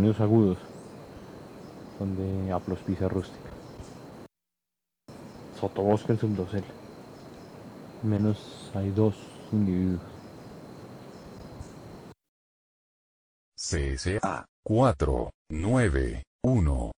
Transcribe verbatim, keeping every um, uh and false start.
sonidos agudos son de Aplospicia rústica. Sotobosque en subdosel. Menos hay dos individuos. C S A cuatro nueve uno